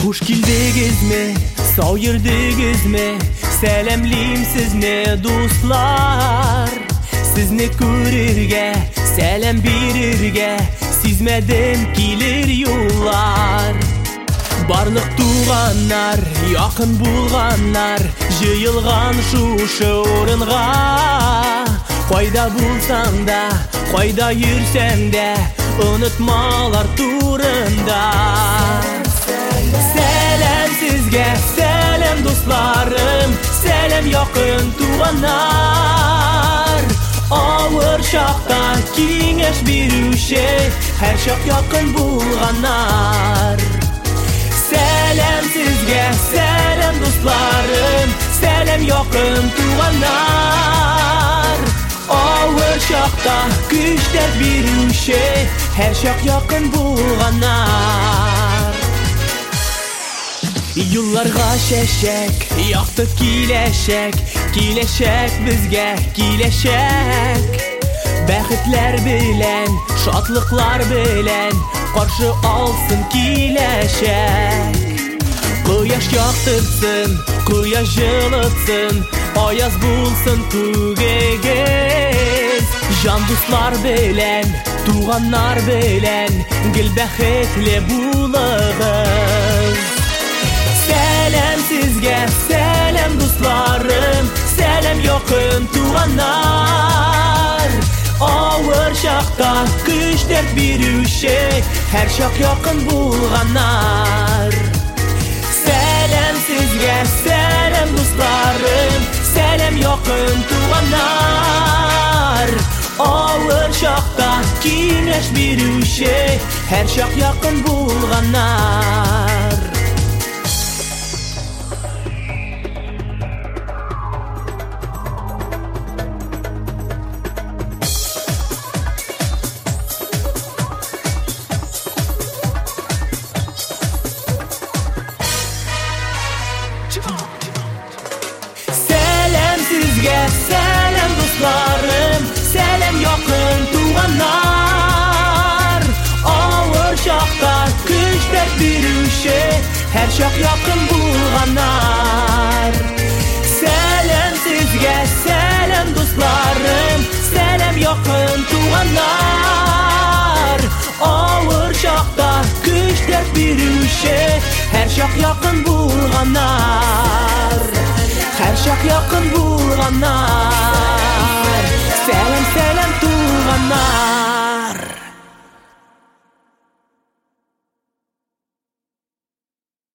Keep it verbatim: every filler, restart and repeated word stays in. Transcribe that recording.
Хуш килдегезме, сау йөрдегезме, сәламлим сезне, дуслар. Сезне күрергә, сәлам бирергә, сизмәдем килер юллар. Барлык туганнар, якын булганнар, җыелган шушы урынга. Кайда булсаң да, кайда йөрсәң дә, онытмалар турында. Сәлам сезгә, сәлам дусларым, сәлам якын туганнар. Авыр чакта киңәш бирүче, һәр чак якын булганнар. Сәлам сезгә, сәлам дусларым, сәлам якын туганнар. Авыр чакта көчләр бирүче, һәр чак якын булганар. Юлларга чәчәк, якты киләчәк, киләчәк безгә, киләчәк. Бәхетләр белән, шатлыклар белән, каршы алсын киләчәк. Кояш яктырсын, кояш җылытсын, аяз булсын түгегез. Җан дуслар белән, туганнар белән, гел бәхетле булыгыз. Сәлам сезгә, сәлам дусларым, сәлам якын туганнар. Авыр чакта көчләр бирүче, һәр чак якын булганнар. Сәлам сезгә, сәлам дусларым, сәлам якын туганнар. Авыр чакта киңәш бирүче, һәр чак якын булганар. Сәлам сезгә, сәлам дусларым, сәлам якын туганнар. Авыр чакта көчләр бирүче, һәр чак якын булганар. Сәлам сезгә, сәлам дусларым, сәлам якын туганар. Авыр чакта көчләр бирүче, һәр чак якын булганар. Һәр чак якын булганар.